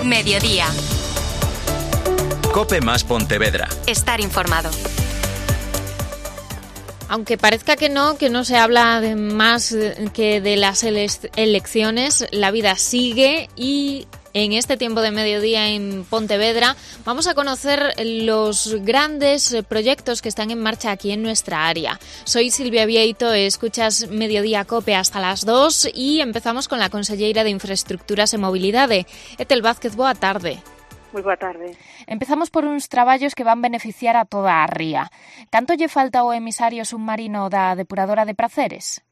Mediodía. COPE más Pontevedra. Estar informado. Aunque parezca que no se habla de más que de las elecciones, la vida sigue y en este tiempo de mediodía en Pontevedra vamos a conocer los grandes proyectos que están en marcha aquí en nuestra área. Soy Silvia Vieito, escuchas Mediodía COPE hasta las 2 y empezamos con la conselleira de Infraestructuras e Mobilidade, Etel Vázquez. Boa tarde. Moi boa tarde. Empezamos por uns traballos que van beneficiar a toda a ría. Canto lle falta ao emisario submarino da depuradora de Praceres?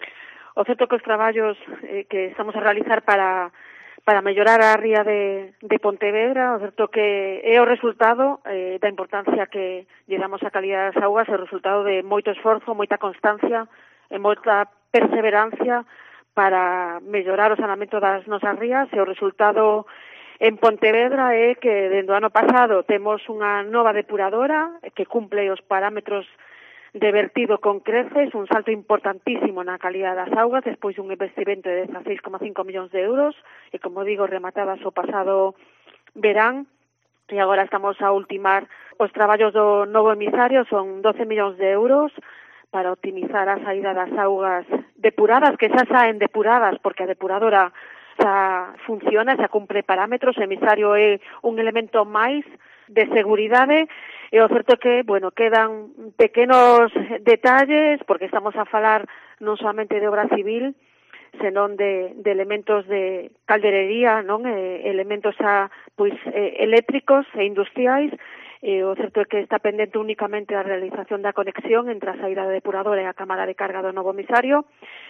O certo que os traballos que estamos a realizar para mellorar a ría de Pontevedra, o certo que é o resultado da importancia que lle damos a calidad das augas, é o resultado de moito esforzo, moita constancia e moita perseverancia para mellorar o saneamento das nosas rías, e o resultado en Pontevedra é que dende o ano pasado temos unha nova depuradora que cumple os parámetros de vertido con creces, un salto importantísimo na calidad das augas despois dun investimento de 16,5 millóns de euros e, como digo, rematadas o pasado verán, e agora estamos a ultimar os traballos do novo emisario, son 12 millóns de euros para optimizar a saída das augas depuradas, que xa saen depuradas porque a depuradora xa funciona, xa cumpre parámetros, o emisario é un elemento máis de seguridade, e o certo que, bueno, quedan pequenos detalles, porque estamos a falar non solamente de obra civil, senón de elementos de calderería, non? Elementos xa, pois, eléctricos e industriais. O certo é que está pendente únicamente a realización da conexión entre a saída da depuradora e a cámara de carga do novo emisario,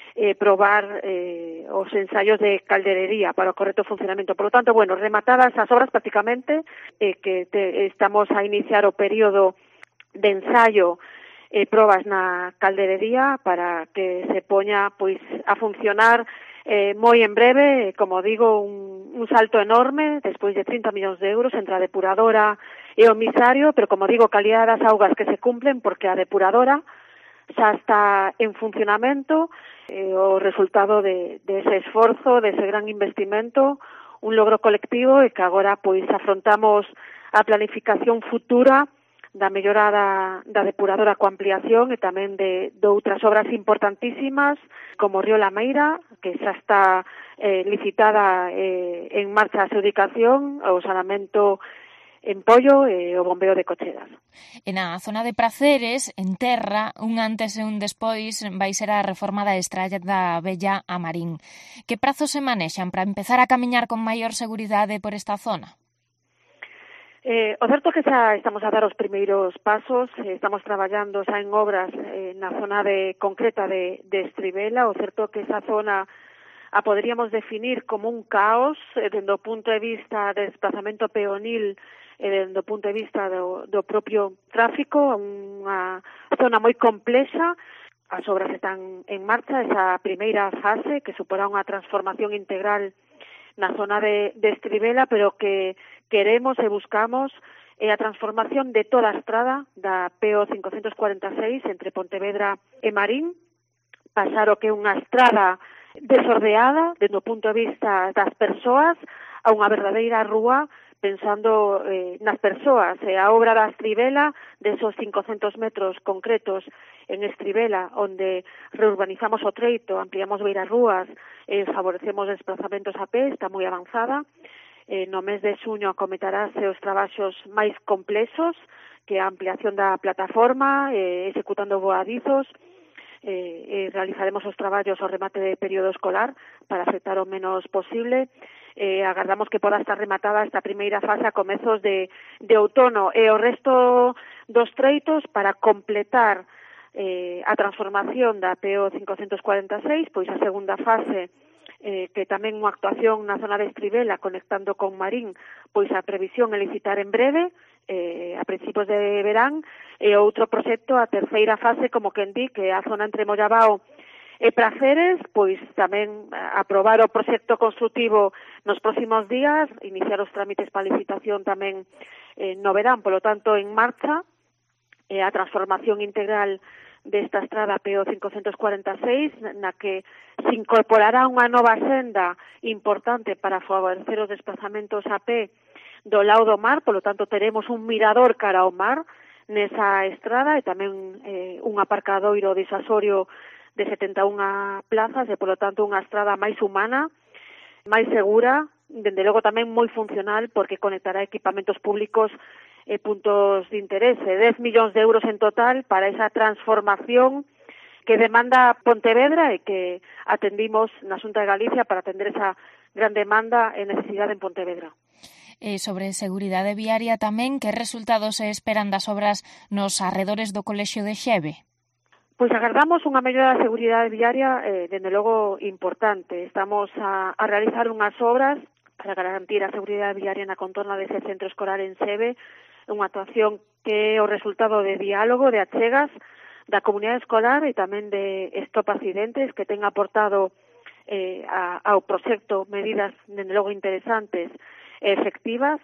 probar os ensaios de calderería para o correcto funcionamento. Por lo tanto, bueno, rematadas as obras prácticamente, estamos a iniciar o período de ensayo probas na calderería para que se poña pois a funcionar moi en breve, como digo, un salto enorme despois de 30 millóns de euros entre a depuradora e o emisario, pero como digo, calidad das augas que se cumplen porque a depuradora xa está en funcionamento, o resultado de ese esforzo, de ese gran investimento, un logro colectivo e que agora pois afrontamos a planificación futura da mellora da depuradora coa ampliación e tamén de outras obras importantísimas como Río Lameira, que xa está licitada en marcha a adxudicación, o saneamento en Pollo e o bombeo de cocheras. E na zona de Praceres, en terra, un antes e un despois vai ser a reforma da estrada Bella a Marín. Que prazos se manexan para empezar a camiñar con maior seguridade por esta zona? O certo que xa estamos a dar os primeiros pasos, estamos traballando xa en obras na zona concreta de Estribela. O certo que esa zona a poderíamos definir como un caos dende o punto de vista de desplazamento peonil e dende o punto de vista do propio tráfico, unha zona moi complexa. As obras están en marcha, esa primeira fase que suporá unha transformación integral na zona de Estribela, pero que queremos e buscamos a transformación de toda a estrada da PO 546 entre Pontevedra e Marín, pasar o que é unha estrada desordeada desde o punto de vista das persoas a unha verdadeira rúa pensando nas persoas. A obra da Estribela, de esos 500 metros concretos en Estribela, onde reurbanizamos o treito, ampliamos beirarrúas, favorecemos desplazamentos a pé, está moi avanzada. No mes de xuño acometarase os traballos máis complexos, que a ampliación da plataforma, executando voadizos, realizaremos os traballos ao remate de período escolar para afectar o menos posible. Agardamos que poda estar rematada esta primeira fase a comezos de outono e o resto dos treitos para completar a transformación da PO 546, pois a segunda fase, que tamén unha actuación na zona de Estribela conectando con Marín, pois a previsión é licitar en breve, a principios de verán, e outro proxecto, a terceira fase, como quen di, que é a zona entre Mollabao e Praceres, pois tamén aprobar o proxecto construtivo nos próximos días, iniciar os trámites para licitación tamén no verán, polo tanto, en marcha, a transformación integral desta estrada PO 546, na que se incorporará unha nova senda importante para favorecer os desplazamentos a pé do lado do mar, polo tanto teremos un mirador cara ao mar nesa estrada e tamén un aparcadoiro disuasorio de 71 plazas e, polo tanto, unha estrada máis humana, máis segura, dende logo tamén moi funcional porque conectará equipamentos públicos e puntos de interese. 10 millóns de euros en total para esa transformación que demanda Pontevedra e que atendimos na Xunta de Galicia para atender esa gran demanda e necesidade en Pontevedra. Sobre seguridade viaria tamén, que resultados se esperan das obras nos arredores do Colexio de Xeve? Pois agardamos unha mellora da seguridade viaria, dende logo, importante. Estamos a realizar unhas obras para garantir a seguridade viaria na contorna dese centro escolar en Xeve, unha actuación que é o resultado de diálogo, de achegas da comunidade escolar e tamén de Stop Accidentes, que ten aportado ao proxecto medidas, dende logo, interesantes e efectivas,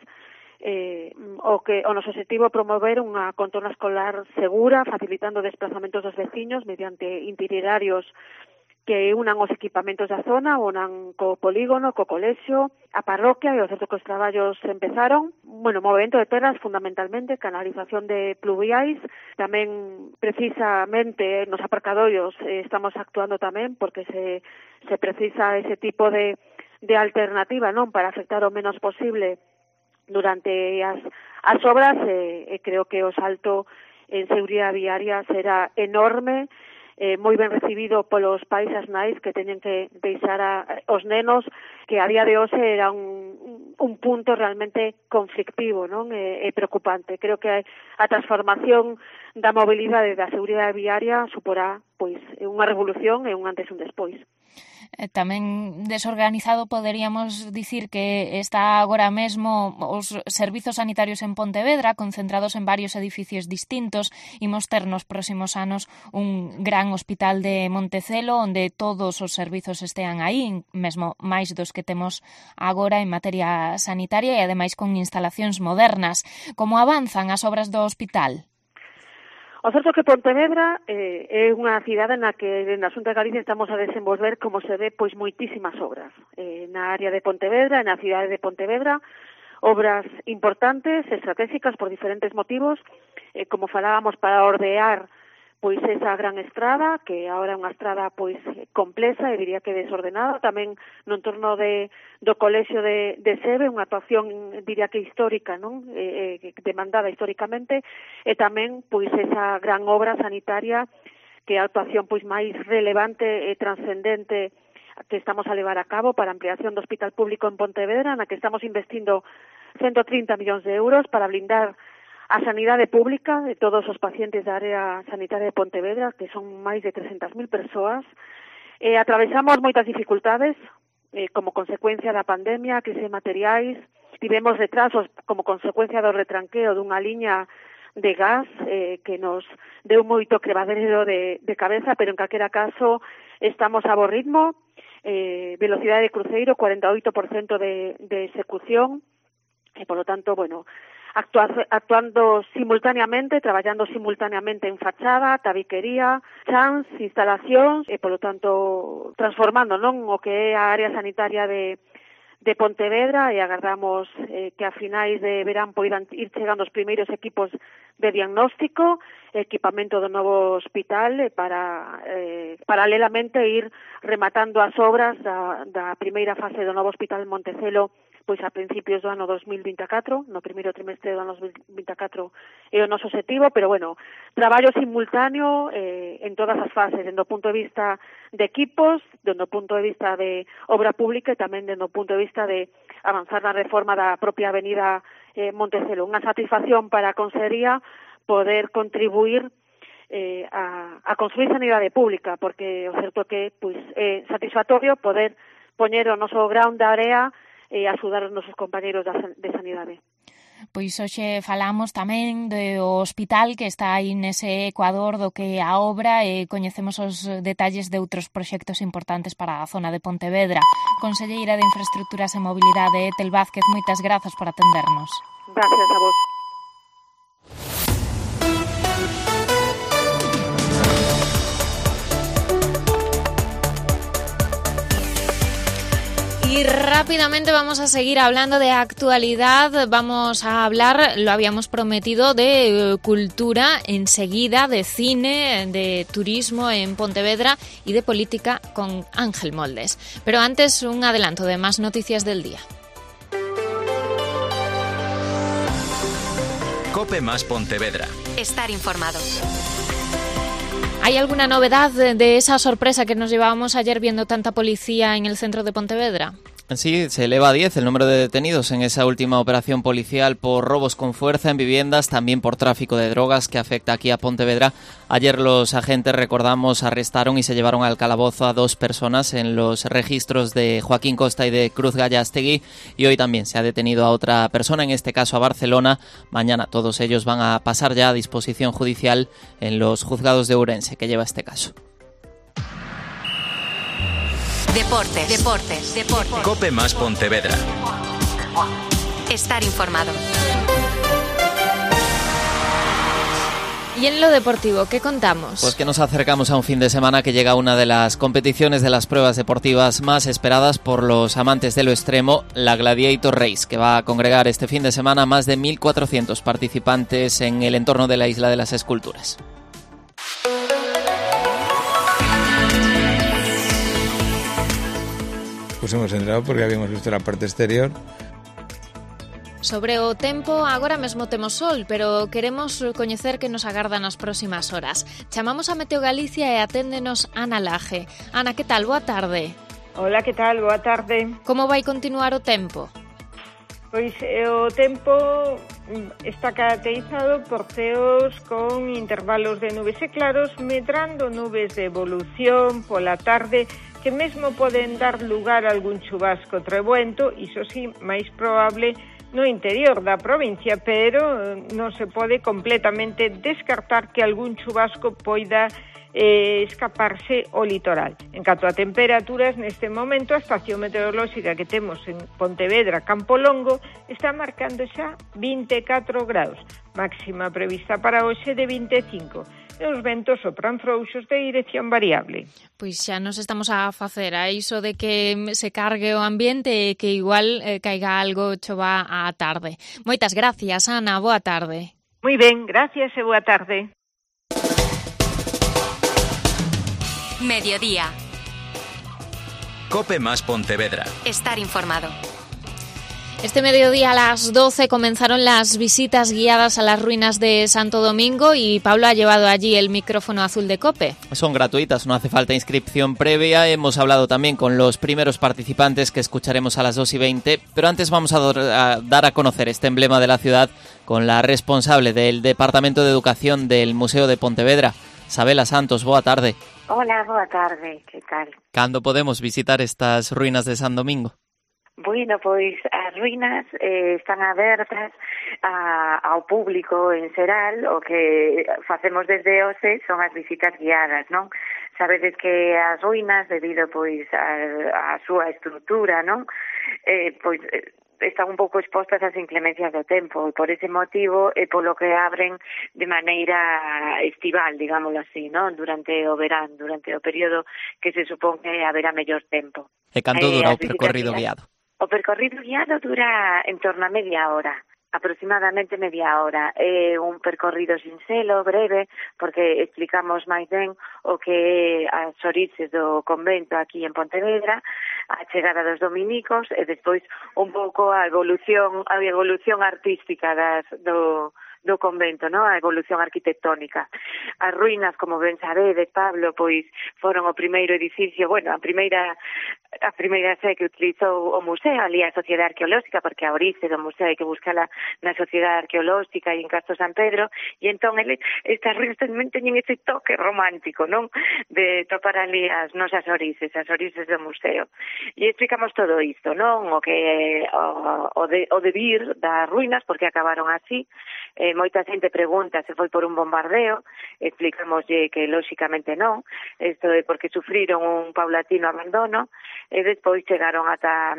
o noso objetivo é promover unha contorna escolar segura, facilitando desplazamentos dos veciños mediante itinerarios que unan os equipamentos da zona, unan co polígono, co colexio, a parroquia, e o certo que os traballos empezaron. Movimento de terras, fundamentalmente, canalización de pluviais, tamén precisamente nos aparcadoiros estamos actuando tamén porque se precisa ese tipo de alternativa, non, para afectar o menos posible durante as obras, e creo que o salto en seguridade viaria será enorme, moi ben recibido polos pais e as nais que teñen que deixar os nenos, que a día de hoxe era un punto realmente conflictivo, non? E preocupante. Creo que a transformación da mobilidade da seguridade viaria suporá pois unha revolución e un antes e un despois. Tamén desorganizado poderíamos dicir que está agora mesmo os servizos sanitarios en Pontevedra, concentrados en varios edificios distintos. Imos ter nos próximos anos un gran hospital de Montecelo onde todos os servizos estean aí, mesmo máis dos que temos agora en materia sanitaria e ademais con instalacións modernas. Como avanzan as obras do hospital? O certo que Pontevedra é unha cidade na que na Xunta de Galicia estamos a desenvolver, como se ve, pois moitísimas obras. Na área de Pontevedra, na cidade de Pontevedra, obras importantes, estratégicas por diferentes motivos, como falábamos, para ordear pois esa gran estrada, que agora é unha estrada pois complexa e diría que desordenada, tamén no entorno do colexio de Xeve, unha actuación diría que histórica, non? Demandada históricamente, e tamén pois esa gran obra sanitaria que é a actuación pois máis relevante e transcendente que estamos a levar a cabo para a ampliación do Hospital Público en Pontevedra, na que estamos investindo 130 millóns de euros para blindar a sanidade pública de todos os pacientes da área sanitaria de Pontevedra, que son máis de 300.000 persoas. Atravesamos moitas dificultades como consecuencia da pandemia, crise de materiais, tivemos retrasos como consecuencia do retranqueo dunha liña de gas que nos deu moito crevadero de cabeza, pero en calquera caso estamos a bo ritmo, velocidade de cruceiro, 48% de execución, e polo tanto, actuando simultaneamente, traballando simultaneamente en fachada, tabiquería, chans, instalacións e, polo tanto, transformando non o que é a área sanitaria de Pontevedra, e agardamos que a finais de verán poidan ir chegando os primeiros equipos de diagnóstico, equipamento do novo hospital para paralelamente ir rematando as obras da primeira fase do novo hospital en Montecelo pois a principios do ano 2024, no primeiro trimestre do ano 2024 é o noso objetivo, pero traballo simultáneo en todas as fases, dende o punto de vista de equipos, dende o punto de vista de obra pública e tamén dende o punto de vista de avanzar na reforma da propia avenida Montecelo. Unha satisfacción para a Consellería poder contribuir a construir sanidade pública, porque o certo que é satisfactorio poder poñer o noso ground de area e axudar os nosos compañeiros de sanidade. Pois hoxe falamos tamén do hospital que está aí nese ecuador do que a obra e coñecemos os detalles de outros proxectos importantes para a zona de Pontevedra. Conselleira de Infraestructuras e Mobilidade, Etel Vázquez, moitas grazas por atendernos. Gracias a vos. Y rápidamente vamos a seguir hablando de actualidad, vamos a hablar, lo habíamos prometido, de cultura enseguida, de cine, de turismo en Pontevedra y de política con Ángel Moldes. Pero antes un adelanto de más noticias del día. COPE más Pontevedra. Estar informado. ¿Hay alguna novedad de esa sorpresa que nos llevábamos ayer viendo tanta policía en el centro de Pontevedra? Sí, se eleva a 10 el número de detenidos en esa última operación policial por robos con fuerza en viviendas, también por tráfico de drogas que afecta aquí a Pontevedra. Ayer los agentes, recordamos, arrestaron y se llevaron al calabozo a 2 personas en los registros de Joaquín Costa y de Cruz Gallastegui, y hoy también se ha detenido a otra persona, en este caso a Barcelona. Mañana todos ellos van a pasar ya a disposición judicial en los juzgados de Ourense, que lleva este caso. Deportes. COPE más Pontevedra. Estar informado. Y en lo deportivo, ¿qué contamos? Pues que nos acercamos a un fin de semana que llega a una de las competiciones de las pruebas deportivas más esperadas por los amantes de lo extremo, la Gladiator Race, que va a congregar este fin de semana más de 1.400 participantes en el entorno de la Isla de las Esculturas. Pues hemos entrado porque habíamos visto la parte exterior. Sobre o tempo, agora mesmo temos sol, pero queremos coñecer que nos agarda nas próximas horas. Chamamos a Meteo Galicia e aténdenos Ana Laje. Ana, que tal? Boa tarde. Hola, que tal? Boa tarde. Como vai continuar o tempo? Pois o tempo está caracterizado por ceos con intervalos de nubes e claros, medrando nubes de evolución pola tarde, que mesmo poden dar lugar a algún chubasco trebuento, iso sí, máis probable no interior da provincia, pero non se pode completamente descartar que algún chubasco poida escaparse ao litoral. En canto a temperaturas, neste momento a estación meteorolóxica que temos en Pontevedra, Campo Longo, está marcando xa 24 graus, máxima prevista para hoxe de 25. E os ventos sopran frouxos de dirección variable. Pois xa nos estamos a facer a iso de que se cargue o ambiente e que igual caiga algo chova á tarde. Moitas gracias, Ana, boa tarde. Moi ben, gracias e boa tarde. Mediodía. COPE más Pontevedra. Estar informado. Este mediodía a las 12 comenzaron las visitas guiadas a las ruinas de Santo Domingo y Pablo ha llevado allí el micrófono azul de COPE. Son gratuitas, no hace falta inscripción previa. Hemos hablado también con los primeros participantes que escucharemos a las 2:20, pero antes vamos a dar a conocer este emblema de la ciudad con la responsable del Departamento de Educación del Museo de Pontevedra, Sabela Santos. Boa tarde. Hola, boa tarde, que tal? Cando podemos visitar estas ruínas de San Domingo? Bueno, pois as ruínas están abertas ao público en xeral. O que facemos desde hoxe son as visitas guiadas, non? Sabedes que as ruínas, debido pois a súa estrutura, non? Están un pouco expostas ás inclemencias do tempo, e por ese motivo é polo que abren de maneira estival, digámoslo así, non? Durante o verán, durante o período que se supón que haberá mellor tempo. E canto dura o percorrido guiado? O percorrido guiado dura en torno a media hora, aproximadamente media hora. É un percorrido sinxelo, breve, porque explicamos máis ben o que é as orixes do convento aquí en Pontevedra, a chegada dos dominicos e despois un pouco a evolución artística do convento, no? A evolución arquitectónica. As ruínas, como ben sabedes, Pablo, pois foron o primeiro edificio, bueno, a primeira sé que utilizou o museo, ali a Sociedade Arqueolóxica, porque a orixe do museo hai que buscala na Sociedade Arqueolóxica e en Castro San Pedro, e entón estas ruínas teñen ese toque romántico, non? De topar ali as nosas orixes do museo. E explicamos todo isto, non? O que o debir das ruínas, porque acabaron así. Moita xente pregunta se foi por un bombardeo, explicámoslle que lóxicamente non, isto é porque sufriron un paulatino abandono, e despois chegaron ata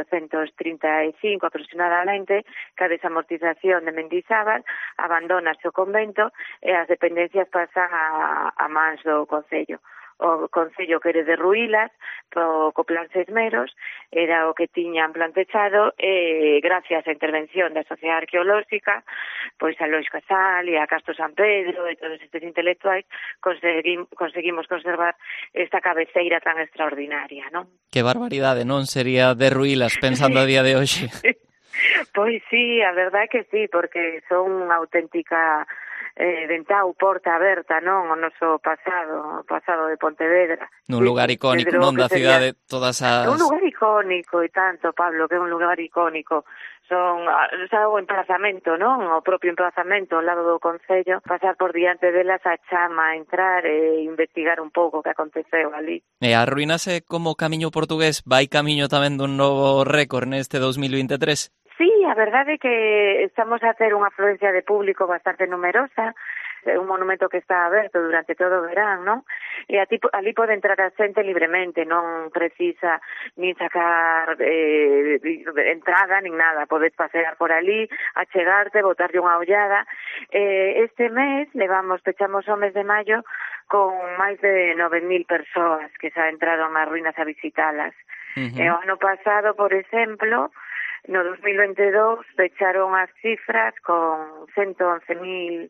1835 aproximadamente, que a desamortización de Mendizábal abandonase o convento e as dependencias pasan a mans do Concello. o Concello quere derruílas co plan Sesmeros, era o que tiñan plantexado, e gracias á intervención da Sociedade Arqueolóxica, pois a Lois Casal e a Castro San Pedro e todos estes intelectuais conseguimos conservar esta cabeceira tan extraordinaria, non? Que barbaridade, non? Sería derruílas pensando a día de hoxe. Pois sí, a verdade é que sí, porque son unha auténtica ventao, porta aberta, non? O noso pasado de Pontevedra. Nun lugar icónico, non da cidade, todas as... Un lugar icónico, e tanto, Pablo, que é un lugar icónico. Son o emplazamento, non? O propio emplazamento ao lado do Concello, pasar por diante delas a chama, entrar e investigar un pouco o que aconteceu ali. E arruínase como camiño portugués, vai camiño tamén dun novo récord neste 2023? Sí, a verdade é que estamos a ter unha afluencia de público bastante numerosa, é un monumento que está aberto durante todo o verán, non? E ali pode entrar a xente libremente, non precisa nin sacar entrada nin nada, podes pasear por ali, achegarte, botarlle unha ollada. Este mes pechamos o mes de maio con máis de 9.000 persoas que xa entraron ás ruínas a visitalas. E o ano pasado, por exemplo, no 2022 pecharon as cifras con 111.700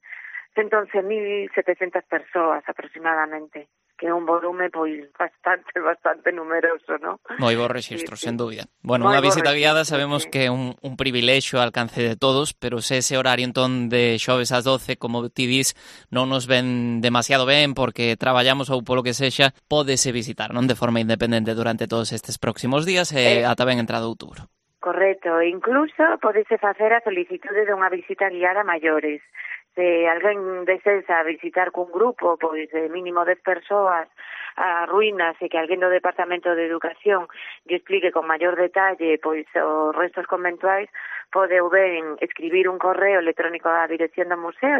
persoas aproximadamente, que é un volume pois bastante numeroso, ¿no? Moi bo rexistro, sí, sen dúbida. Bueno, unha visita guiada sabemos que é un privilexio ao alcance de todos, pero se ese horario entón de xoves ás 12, como ti dis, non nos ven demasiado ben porque traballamos ou polo que sexa, pódese visitar, non de forma independente durante todos estes próximos días e ata ben entrado outubro. Correcto, incluso podese facer a solicitude dunha visita guiada a maiores. Se alguén desea visitar cun grupo, pois de mínimo 10 persoas, a ruínas e que alguén do Departamento de Educación lle explique con maior detalle pois os restos conventuais, pode ou ben escribir un correo electrónico á dirección do museo,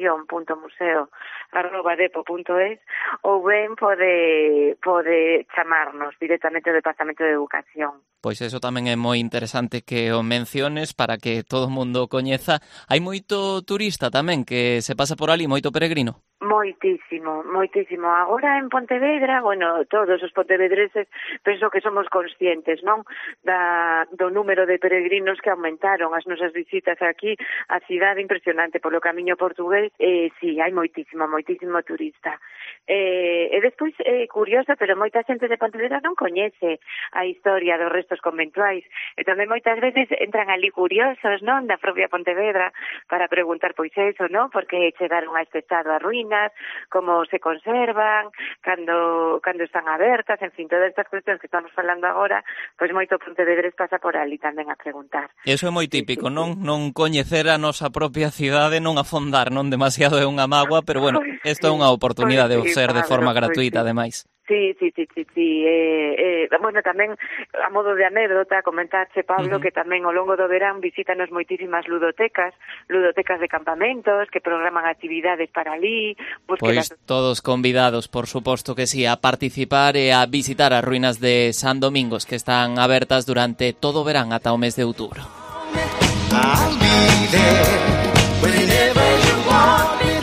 educación.museo@depo.es, ou ben pode chamarnos directamente ao Departamento de Educación. Pois eso tamén é moi interesante que o menciones para que todo o mundo o coñeza. Hai moito turista tamén que se pasa por ali, moito peregrino. Moitísimo. Agora en Pontevedra, bueno, todos os pontevedreses penso que somos conscientes, non? Do número de peregrinos que aumentaron as nosas visitas aquí, a cidade impresionante polo camiño portugués, sí, hai moitísimo turista. E despois, curioso, pero moita xente de Pontevedra non coñece a historia dos restos conventuais, e tamén moitas veces entran ali curiosos, non? Da propia Pontevedra, para preguntar pois eso, non? Porque chegaron a este estado a ruínas, como se conservan, cando están abertas, en fin, todas estas cuestións que estamos falando agora, pois moito pontevedrés pasa por ali tamén a preguntar. Eso é moi típico, non? Non coñecer a nosa propia cidade, non afondar, non demasiado é unha mágoa, pero bueno, isto é unha oportunidade de ser de forma gratuita, ademais. Sí. Bueno, tamén, a modo de anécdota, comentarche, Pablo, que tamén ao longo do verán visítanos moitísimas ludotecas de campamentos, que programan actividades para ali. Pois todos convidados, por suposto que sí, a participar e a visitar as ruínas de San Domingos, que están abertas durante todo o verán ata o mes de outubro. I'll be there whenever you want me.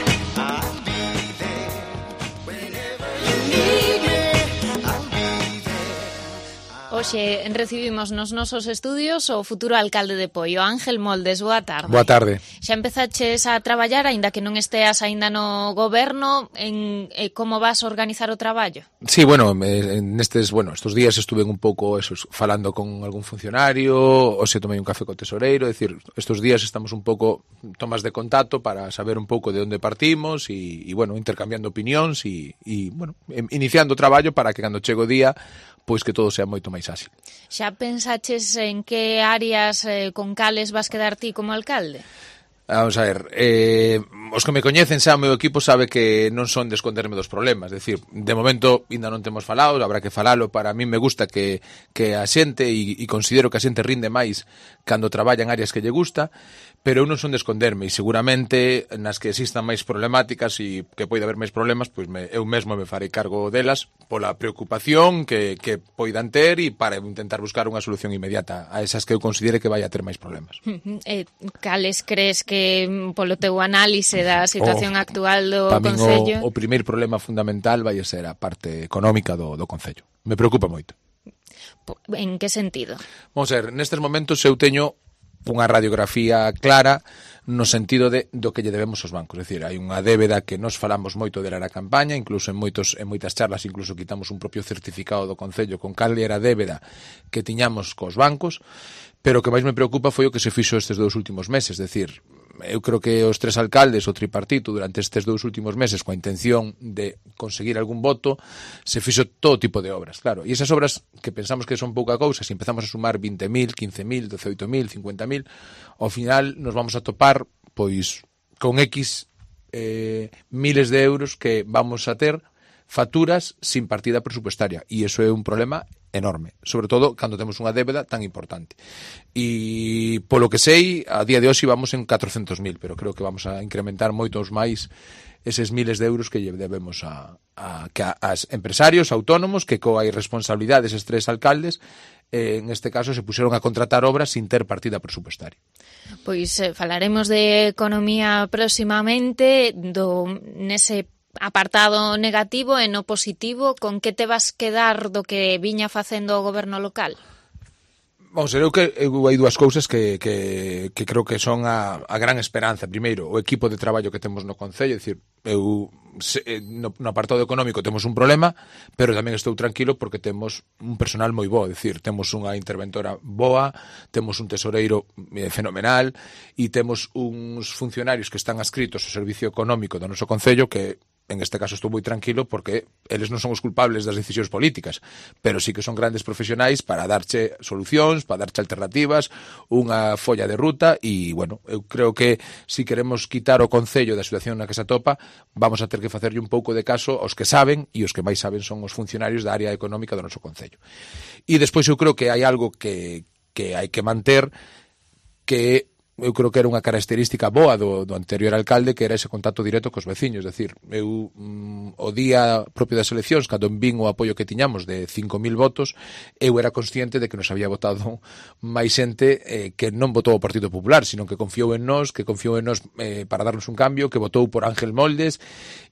Hoxe recibimos nos nosos estudios o futuro alcalde de Poio, Ángel Moldes. Boa tarde. Boa tarde. Xa empezaches a traballar, aínda que non esteas aínda no goberno, en como vas a organizar o traballo? Sí, estes días estuve un pouco falando con algún funcionario, hoxe tomei un café co tesoreiro, é dicir, estes días estamos un pouco tomas de contacto para saber un pouco de onde partimos e intercambiando opinións e iniciando o traballo para que cando chegue o día pois que todo sea moito máis áxil. Xa pensaches en que áreas con cales vas quedar ti como alcalde? Vamos a ver, os que me coñecen xa o meu equipo sabe que non son de esconderme dos problemas, é dicir, de momento ainda non temos falado, habrá que falalo, para mí me gusta que a xente e considero que a xente rinde máis cando traballa en áreas que lle gusta, pero eu non son de esconderme e seguramente nas que existan máis problemáticas e que poida haber máis problemas, pois eu mesmo me farei cargo delas pola preocupación que poidan ter e para intentar buscar unha solución inmediata a esas que eu considere que vai a ter máis problemas. Cales crees que polo teu análise balance da situación actual do Para min Concello? o primeiro problema fundamental vai ser a parte económica do Concello. Me preocupa moito. En que sentido? Vamos a ver, nestes momentos eu teño unha radiografía clara no sentido do que lle debemos aos bancos. É dicir, hai unha débeda que nos falamos moito dela na campaña, incluso en moitas charlas incluso quitamos un propio certificado do Concello con cal era a débeda que tiñamos cos bancos, pero o que máis me preocupa foi o que se fixo estes 2 últimos meses. É dicir, eu creo que os 3 alcaldes, o tripartito, durante estes 2 últimos meses, coa intención de conseguir algún voto, se fixo todo tipo de obras, claro. E esas obras que pensamos que son pouca cousa, se empezamos a sumar 20.000, 15.000, 18.000, 50.000, ao final nos vamos a topar pois con X miles de euros que vamos a ter facturas sin partida presupuestaria, e iso é un problema enorme, sobre todo cando temos unha débeda tan importante. E polo que sei, a día de hoxe vamos en 400.000, pero creo que vamos a incrementar moitos máis eses miles de euros que lle debemos a empresarios autónomos que coa irresponsabilidade deses 3 alcaldes en este caso se puxeron a contratar obras sin ter partida presupuestaria. Pois falaremos de economía próximamente, nese apartado negativo e no positivo, con que te vas quedar do que viña facendo o goberno local? Vamos a ver, hai dúas cousas que creo que son a gran esperanza. Primeiro, o equipo de traballo que temos no Concello, é dicir, no apartado económico temos un problema, pero tamén estou tranquilo porque temos un personal moi bo, é dicir, temos unha interventora boa, temos un tesoreiro fenomenal e temos uns funcionarios que están adscritos ao servicio económico do noso Concello que en este caso estou moi tranquilo porque eles non son os culpables das decisións políticas, pero sí que son grandes profesionais para darche solucións, para darche alternativas, unha folla de ruta e, bueno, eu creo que se queremos quitar o Concello da situación na que se atopa, vamos a ter que facerlle un pouco de caso aos que saben, e os que máis saben son os funcionarios da área económica do noso Concello. E despois eu creo que hai algo que hai que manter, que eu creo que era unha característica boa do anterior alcalde, que era ese contacto directo cos veciños. É dicir, eu o día propio das eleccións, cando vin o apoio que tiñamos de 5.000 votos, eu era consciente de que nos había votado máis xente que non votou o Partido Popular, sino que confiou en nós, para darnos un cambio, que votou por Ángel Moldes,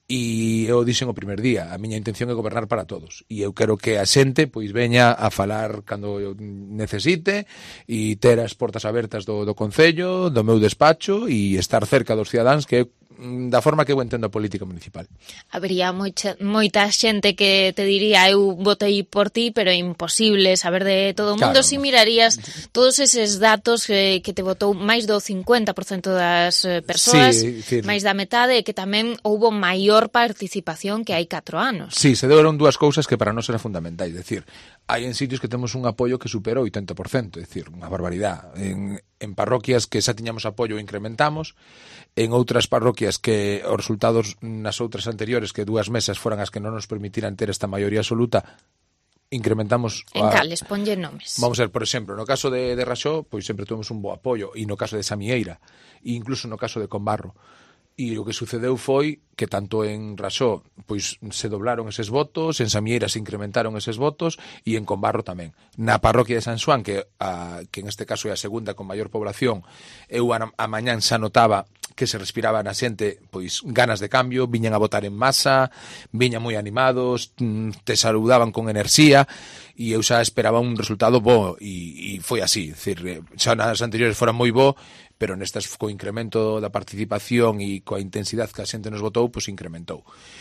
e eu dixen o primer día, a miña intención é gobernar para todos, e eu quero que a xente pois veña a falar cando eu necesite e ter as portas abertas do Concello, do meu despacho e estar cerca dos cidadáns, que é da forma que eu entendo a política municipal. Habería moita xente que te diría eu votei por ti, pero é imposible saber de todo o mundo. Claro. Si mirarías todos eses datos que te votou máis do 50% das persoas, sí, máis da metade, e que tamén houbo maior participación que hai 4 anos. Sí, se deron dúas cousas que para nós eran fundamentais. É dicir, hai en sitios que temos un apoio que supera o 80%, é dicir, unha barbaridade. En parroquias que xa tiñamos apoio incrementamos, en outras parroquias que os resultados nas outras anteriores, que 2 mesas foran as que non nos permitiran ter esta maioría absoluta, incrementamos... En cales, ponlle nomes. Vamos a ver, por exemplo, no caso de Raxó, pois sempre tuvemos un bo apoio, e no caso de Samieira, e incluso no caso de Combarro. E o que sucedeu foi que tanto en Raxó pois se doblaron eses votos, en Samieira se incrementaron eses votos e en Combarro tamén. Na parroquia de San Xoán, que en este caso é a segunda con maior población, eu a mañán xa notaba que se respiraba na xente pois ganas de cambio, viñan a votar en masa, viñan moi animados, te saludaban con enerxía, e eu xa esperaba un resultado bo, e foi así. É dicir, xa nas anteriores fora moi bo, pero nestas co incremento da participación e coa intensidade que a xente nos votou, pois incrementou.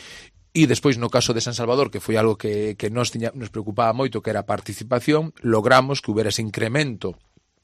E despois no caso de San Salvador, que foi algo que nos preocupaba moito, que era a participación, logramos que houbera ese incremento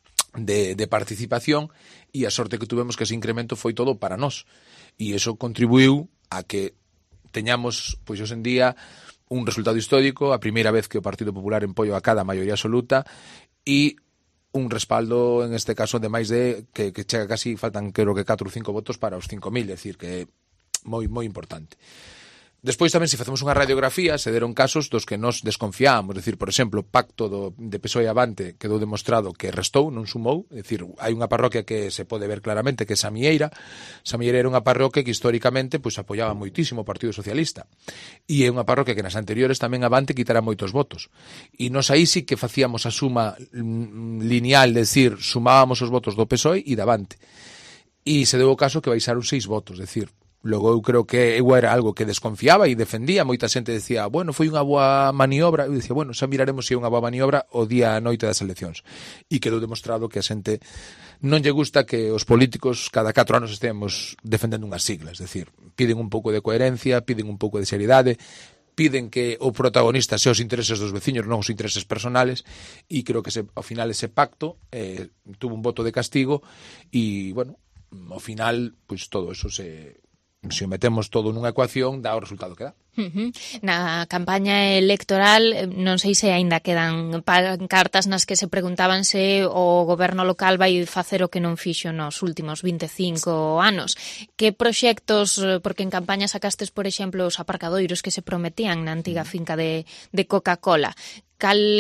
de participación, e a sorte que tuvemos que ese incremento foi todo para nós, e iso contribuiu a que teñamos pois hoxe en día un resultado histórico, a primeira vez que o Partido Popular empoio a cada maioría absoluta, e un respaldo, en este caso, de máis de que chega casi, faltan creo que 4 ou 5 votos para os 5.000, é dicir, que é moi importante. Despois tamén, se facemos unha radiografía, se deron casos dos que nos desconfiábamos, é dicir, por exemplo, o pacto de PSOE Avante quedou demostrado que restou, non sumou, é dicir, hai unha parroquia que se pode ver claramente, que é Samieira. Samieira era unha parroquia que históricamente pois apoiaba moitísimo o Partido Socialista, e é unha parroquia que nas anteriores tamén Avante quitara moitos votos, e nos aí sí que facíamos a suma lineal, é dicir, sumábamos os votos do PSOE e de Avante. e se deu o caso que baixaron 6 votos, decir, logo eu creo que eu era algo que desconfiaba e defendía, moita xente decía, bueno, foi unha boa maniobra, eu dicía, bueno, xa miraremos se é unha boa maniobra o día a noite das eleccións, e quedou demostrado que a xente non lle gusta que os políticos cada 4 anos estemos defendendo unhas siglas, decir, piden un pouco de coherencia, piden un pouco de seriedade, piden que o protagonista sea os intereses dos veciños, non os intereses personales, e creo que ao final ese pacto tuvo un voto de castigo e, bueno, ao final, pois todo eso se o metemos todo nunha ecuación, dá o resultado que dá. Na campaña electoral, non sei se aínda quedan cartas nas que se preguntaban se o goberno local vai facer o que non fixo nos últimos 25 anos. Que proxectos, porque en campaña sacastes, por exemplo, os aparcadoiros que se prometían na antiga finca de Coca-Cola. Cal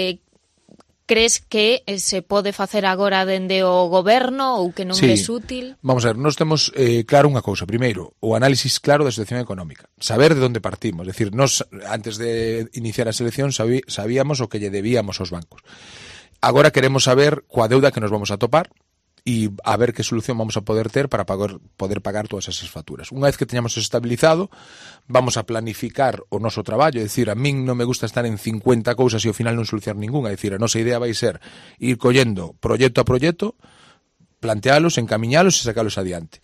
crees que se pode facer agora dende o goberno ou que non é útil? Vamos a ver, nós temos claro unha cousa. Primeiro, o análisis claro da situación económica. Saber de onde partimos. É dicir, nós, antes de iniciar as eleccións, sabíamos o que lle debíamos aos bancos. Agora queremos saber coa deuda que nos vamos a topar e a ver que solución vamos a poder ter para poder pagar todas esas facturas. Unha vez que teñamos estabilizado, vamos a planificar o noso traballo, é dicir, a min non me gusta estar en 50 cousas e ao final non solucionar ninguna, é dicir, a nosa idea vai ser ir collendo proxecto a proxecto, plantealos, encamiñalos e sacalos adiante.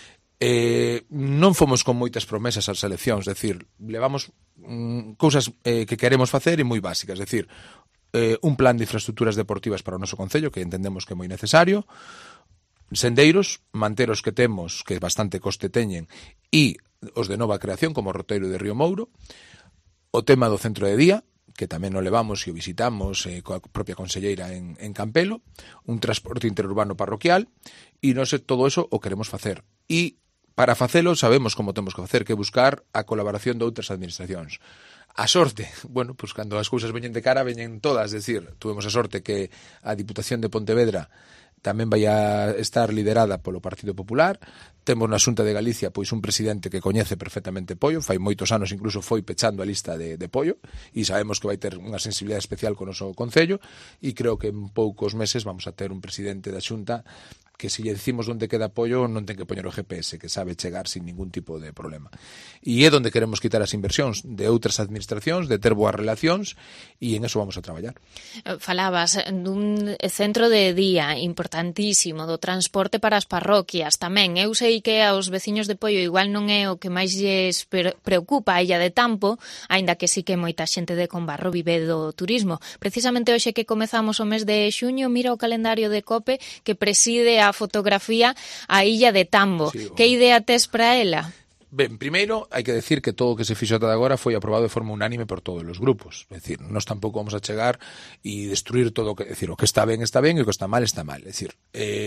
Non fomos con moitas promesas ás eleccións, é dicir, levamos cousas que queremos facer e moi básicas, é dicir, un plan de infraestructuras deportivas para o noso concello que entendemos que é moi necesario, sendeiros, manter os que temos, que bastante coste teñen, e os de nova creación, como o roteiro de Río Mouro, o tema do centro de día, que tamén o levamos e o visitamos coa propia conselleira en Campelo, un transporte interurbano parroquial, e non sei, todo eso o queremos facer. E para facelo sabemos como temos que facer, que buscar a colaboración de outras administracións. A sorte, bueno, pues cando as cousas veñen de cara, veñen todas, é dicir, tuvemos a sorte que a Diputación de Pontevedra tamén vai a estar liderada polo Partido Popular, temos na Xunta de Galicia pois un presidente que coñece perfectamente Poio, fai moitos anos incluso foi pechando a lista de Poio, e sabemos que vai ter unha sensibilidade especial con o noso concello, e creo que en poucos meses vamos a ter un presidente da Xunta que se lle decimos onde queda Poio non ten que poñer o GPS, que sabe chegar sin ningún tipo de problema. E é onde queremos quitar as inversións de outras administracións, de ter boas relacións, e en eso vamos a traballar. Falabas dun centro de día importantísimo, do transporte para as parroquias tamén. Eu sei que aos veciños de Poio igual non é o que máis lles preocupa a Illa de Tampo, aínda que sí que moita xente de Combarro vive do turismo. Precisamente hoxe que comezamos o mes de xuño, mira o calendario de COPE que preside a fotografía a Illa de Tambo. Sí, que idea tes para ela? Ben, primeiro, hai que decir que todo o que se fixo ata agora foi aprobado de forma unánime por todos os grupos. É dicir, nós tampouco vamos a chegar e destruir todo o que... É dicir, o que está ben e o que está mal está mal. É dicir,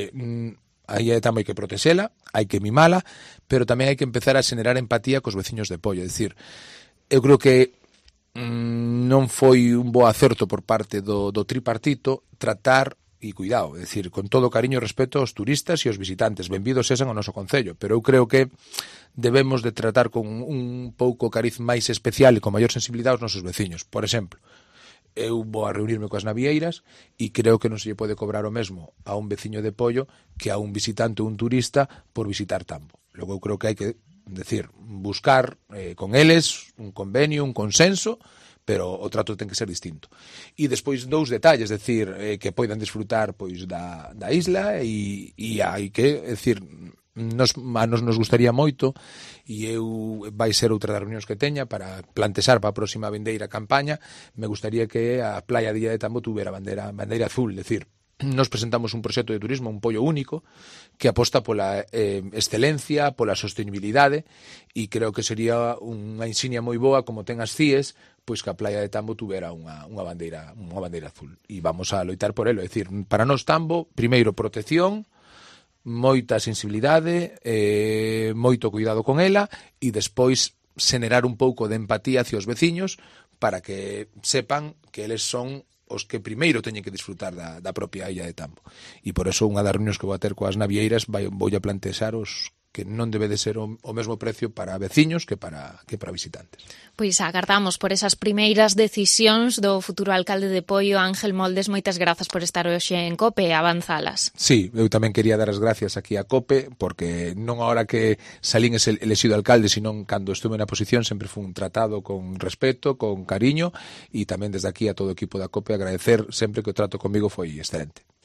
a Illa de Tambo hai que protexela, hai que mimala, pero tamén hai que empezar a xenerar empatía cos veciños de Poio. É dicir, eu creo que non foi un bo acerto por parte do tripartito tratar... E cuidado, é dicir, con todo cariño e respeto aos turistas e aos visitantes, benvidos sexan ao noso concello, pero eu creo que debemos de tratar con un pouco cariz máis especial e con maior sensibilidade aos nosos veciños. Por exemplo, eu vou a reunirme coas navieiras e creo que non se lle pode cobrar o mesmo a un veciño de Poio que a un visitante ou un turista por visitar Tambo. Logo eu creo que hai que decir, buscar con eles un convenio, un consenso, pero o trato ten que ser distinto. E despois dous detalles, decir, que poidan disfrutar pois da isla e hai que, decir, a nos gustaría moito e eu vai ser outra das reunións que teña para plantexar para a próxima vindeira campaña, me gustaría que a playa de Illa de Tambo tuvera bandeira azul, decir, nos presentamos un proxecto de turismo, un Poio único, que aposta pola excelencia, pola sostenibilidade, e creo que sería unha insignia moi boa, como ten as CIES, pois que a playa de Tambo tuvera unha bandeira azul. E vamos a loitar por elo. É dicir, para nós Tambo, primeiro, protección, moita sensibilidade, moito cuidado con ela, e despois xenerar un pouco de empatía hacia os veciños para que sepan que eles son os que primeiro teñen que disfrutar da propia Illa de Tambo. E por eso unha das reunións que vou a ter coas navieiras vou a plantexar os non debe de ser o mesmo precio para veciños que para visitantes. Pois agardamos por esas primeiras decisións do futuro alcalde de Poio, Ángel Moldes. Moitas grazas por estar hoxe en COPE e avanzalas. Sí, eu tamén quería dar as gracias aquí a COPE, porque non a hora que salín ese elexido alcalde, senón cando estuve na posición, sempre foi un tratado con respeto, con cariño, e tamén desde aquí a todo o equipo da COPE agradecer sempre que o trato comigo foi excelente.